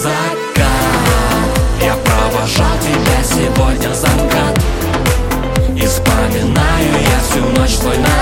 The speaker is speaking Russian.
закат. Я провожал тебя сегодня в закат. И вспоминаю я всю ночь твой